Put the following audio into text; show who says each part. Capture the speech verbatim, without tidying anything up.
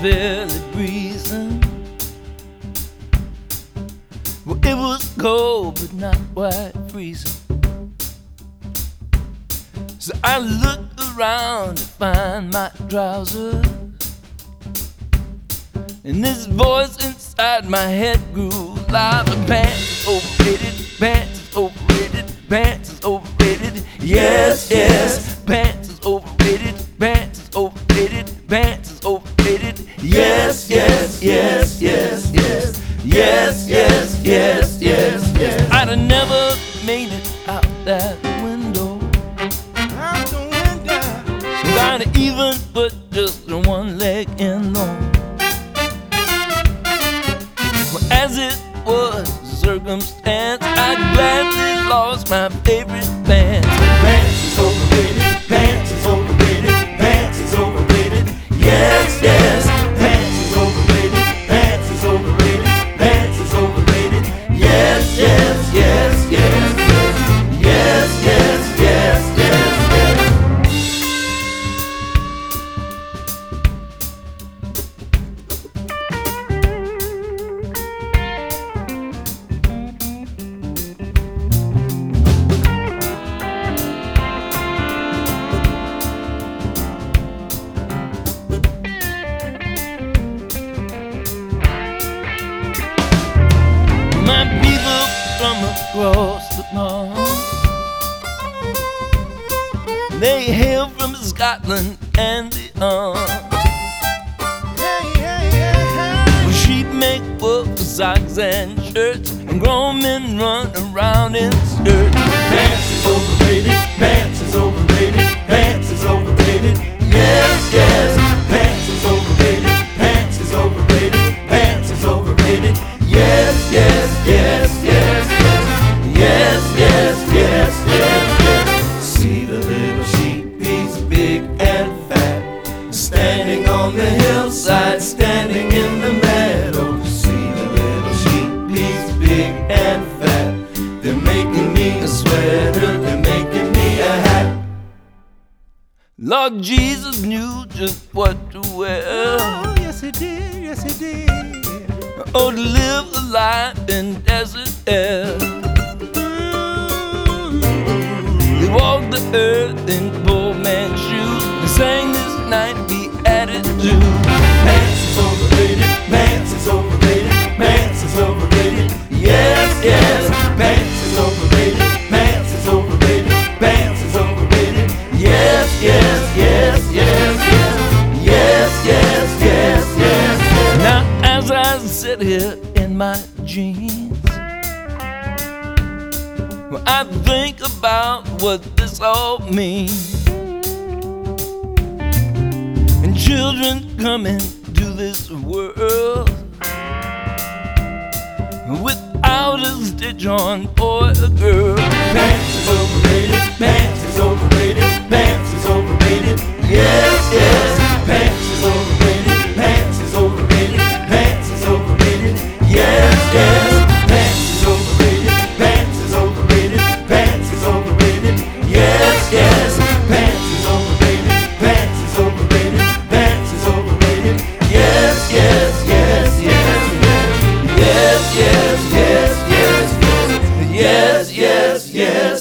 Speaker 1: barely breathing. Well, it was cold, but not quite freezing. So I looked around to find my trousers, and this voice inside my head grew loud. Pants is overrated, pants is overrated, pants is overrated. Yes, yes, pants is overrated, pants is overrated, pants is overrated. Yes, yes, yes, yes, yes, yes, yes, yes, yes, yes. I'd have never made it out that window. Out the window. Without even put just one leg in though. Well, as it was circumstance, I gladly lost my favorite pants. Pants is overrated, pants is overrated, pants is overrated. Yes, yes, pants is overrated, pants is overrated, pants is overrated. Yes, yes, yes, yes, yes, yes, yes, yes, yes, my people from across the pond, they hail from Scotland and beyond. Well, sheep make wool for socks and shirts, and grown men run around in skirts. Pants is overrated, pants is overrated, pants is overrated. Yes, yes, pants is overrated, pants is overrated, pants is overrated. Yes, yes, yes, yes, yes, yes, yes, yes, yes, yes. See the little sheep, he's big and fat, standing on the hillside, standing in the meadow. See the little sheep, he's big and fat. They're making me a sweater, they're making me a hat. Lord Jesus knew just what to wear.
Speaker 2: Oh, yes he did, yes he did.
Speaker 1: Oh, to live a life in desert air. He walked the earth in poor man's shoes and sang this night be added to. Pants is overrated, pants is overrated, pants is overrated. Yes, yes, pants is overrated, pants is overrated, pants is overrated. Yes, yes, yes, yes, yes, yes, yes, yes, yes, yes. Now as I sit here in my jeans, well, I think about what this all means. And children come into this world without a stitch on boy or girl. Pants is overrated, pants is overrated, pants is overrated. Yes, yes, pants is overrated, pants is overrated, pants is overrated. Yes, yes, pants is overrated, pants is overrated, pants is overrated. Yes, yes, pants is overrated, pants is overrated, pants is overrated. Yes, yes, yes, yes, yes, yes, yes, yes, yes, yes, yes, yes, yes.